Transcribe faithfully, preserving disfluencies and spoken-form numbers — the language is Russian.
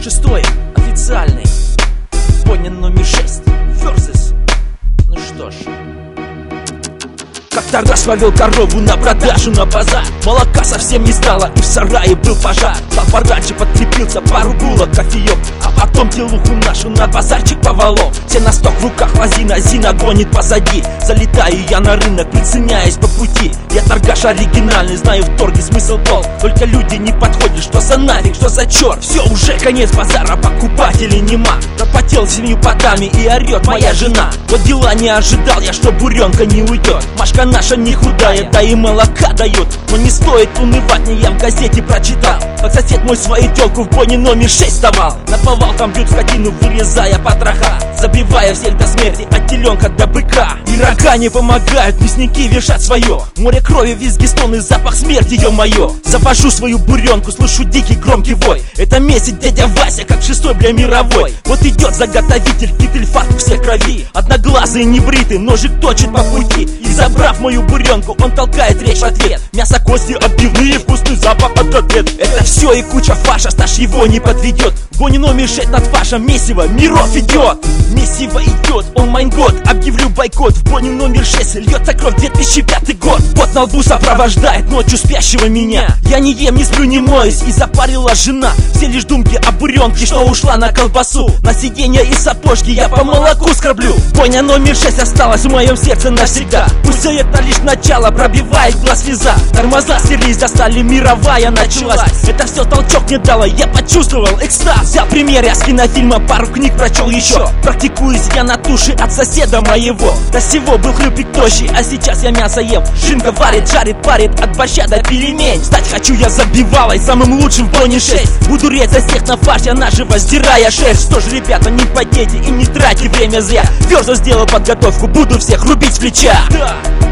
Шестой, официальный. Боня номер шесть. Versus. Ну что ж. Как-то раз повел корову на продажу на базар. Молока совсем не стало, и в сарае был пожар. Дал пораньше, подкрепился, пару булок, кофеек. А потом телуху нашу на базарчик поволок. Все на сток в руках, лозина, Зина гонит позади. Залетаю я на рынок, приценяясь по пути. Я торгаш оригинальный, знаю в торге смысл толк. Только люди не подходят, что за нафиг, что за черт. Все, уже конец базара, покупателей нема. Пропотел семью потами и орет моя жена. Вот дела не ожидал я, что буренка не уйдет. Машка наша не худая, да и молока дает. Но не стоит унывать, не я в газете прочитал, как сосед мой свою телку в Боне номер шесть давал. Наповал там бьют скотину, вырезая потроха, забивая всех до смерти, от теленка до быка. И рога не помогают, мясники вешат свое. Море крови, визги, стоны, запах смерти, ё-моё. Завожу свою буренку, слышу дикий громкий вой. Это месяц дядя Вася, как шестой, бля, мировой. Вот идет заготовитель, китель, фартук всех крови. Одноглазый, небритый, ножик точит по пути. И забрав мою буренку, он толкает речь в ответ. Мясо, кости, отбивные, вкусный запах от котлет. Это все и куча фарша, стаж его не подведет. В Боне номер шесть над фаршем месиво миров идет. Месиво идет, он майн год, объявлю бойкот. В Боне номер шесть льется кровь, две тысячи пятый год. Пот на лбу сопровождает ночью спящего меня. Я не ем, не сплю, не моюсь, и запарила жена. Все лишь думки о буренке, что ушла на колбасу. На сиденье и сапожки я по молоку скраблю. Боня номер шесть осталась в моем сердце навсегда. Пусть все это лишь начало, пробивает глаз слеза. Тормоза снялись, достали, мировая началась. Это все толчок не дало, я почувствовал экстаз. Взял пример я с кинофильма, пару книг прочел еще. Практикуюсь я на туши от соседа моего. До сего был хлюпик тощий, а сейчас я мясо ем. Шинка варит, жарит, парит, от борща до пельмень. Стать хочу я забивалой, самым лучшим в Боне шесть. Буду резать всех на фарш, я наживо сдирая шерсть. Что ж, ребята, не потейте и не тратьте время зря. Versus сделал подготовку, буду всех рубить с плеча. Да.